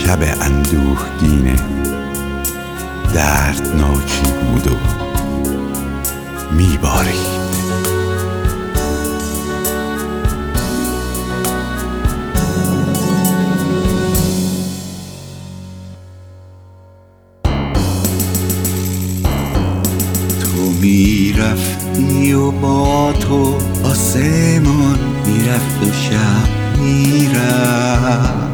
شب اندوهگینه دردناکی بود و میبارید. تو میرفتی و با تو آسمان میرفت و شب میرفت.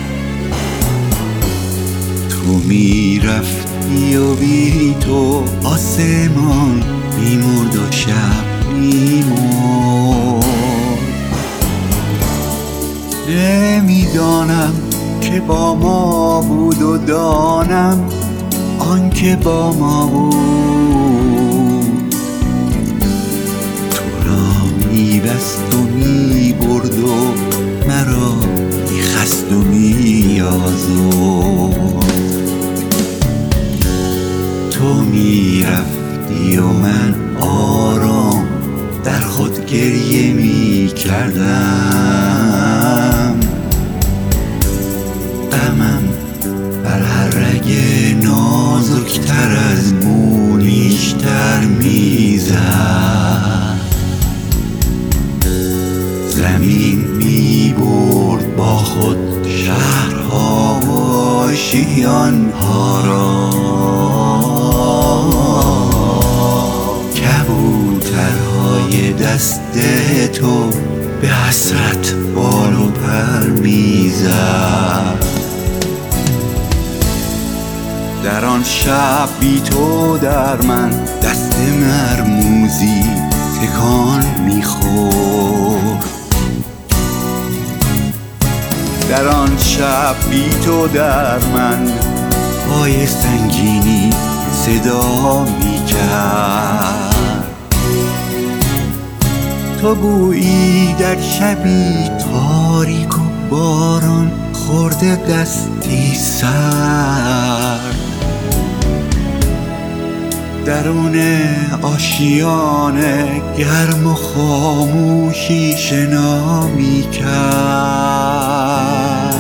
تو میرفتی و بی تو آسمان میمرد و شب میمرد. نمیدانم که با ما بود و دانم آن که با ما بود تو را میبست و میبرد و مرا میخست و میآزرد. تو میرفتی و من آرام در خود گریه میکردم. غمم بر هر رگ نازکتر از مو نیشتر میزد. زمین میبرد با خود شهرها و آشیانها را. کبوترهای دست تو به حسرت بال و پر میزد. در آن شب بی تو در من دست مرموزی تکان میخورد. در آن شب بی تو در من پای سنگینی صدا میکرد. تو گویی در شبی تاریک و باران خورده دستی سرد. درون آشیانه گرم و خاموشی شنا میکرد.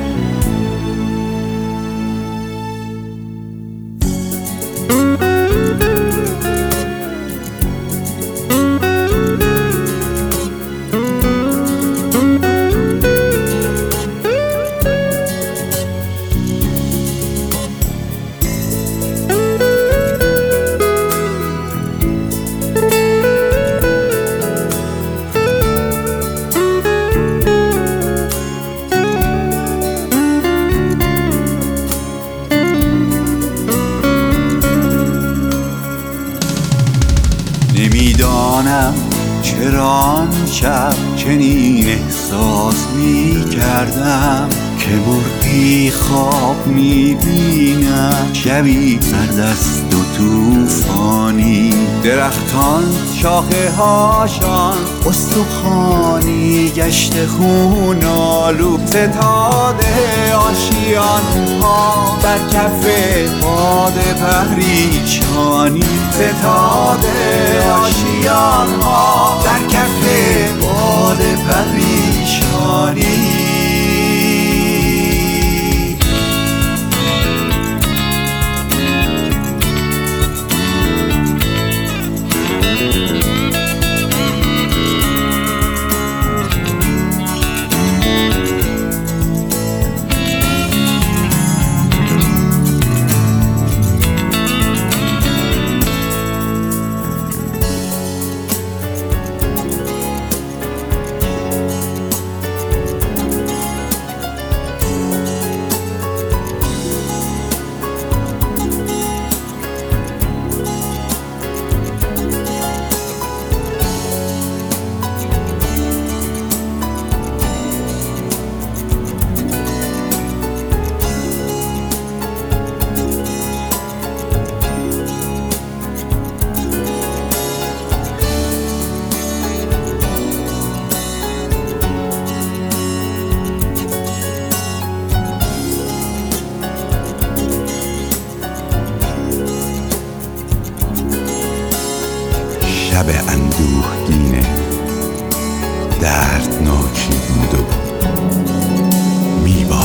نمیدانم چرا آن شب چنین احساس میکردم که مرغی خواب میبینم شبی سردست و طوفانی. درختان شاخه هاشان استخوانی گشت خون آلود. ستاده آشیان ها بر کف باد پریشانی. ستاده آشیان ها در کف باد پریشانی. شب اندوهگینه دردناکی بود و میبارید.